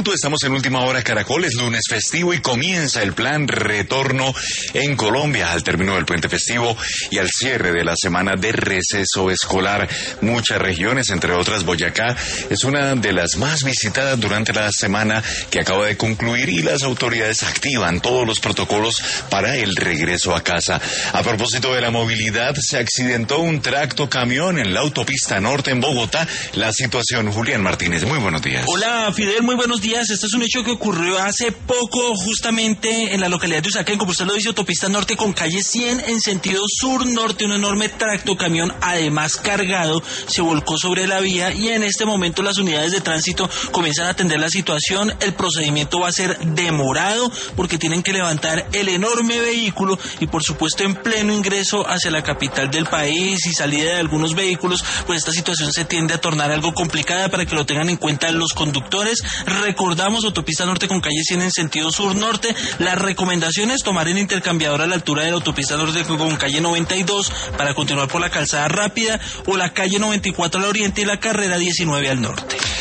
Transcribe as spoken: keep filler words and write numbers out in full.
minuto, estamos en Última Hora Caracol, es lunes festivo y comienza el plan retorno en Colombia al término del puente festivo y al cierre de la semana de receso escolar. Muchas regiones, entre otras Boyacá, es una de las más visitadas durante la semana que acaba de concluir y las autoridades activan todos los protocolos para el regreso a casa. A propósito de la movilidad, se accidentó un tracto camión en la autopista norte en Bogotá. La situación, Julián Martínez, muy buenos días. Hola Fidel, muy buenos días. Este es un hecho que ocurrió hace poco justamente en la localidad de Usaquén, como usted lo dice, autopista norte con calle cien en sentido sur-norte. Un enorme tracto camión, además cargado, se volcó sobre la vía y en este momento las unidades de tránsito comienzan a atender la situación. El procedimiento va a ser demorado porque tienen que levantar el enorme vehículo y por supuesto en pleno ingreso hacia la capital del país y salida de algunos vehículos, pues esta situación se tiende a tornar algo complicada para que lo tengan en cuenta los conductores. Recordamos, autopista norte con calle cien en sentido sur-norte. La recomendación es tomar el intercambiador a la altura de la autopista norte con calle noventa y dos para continuar por la calzada rápida o la calle noventa y cuatro al oriente y la carrera diecinueve al norte.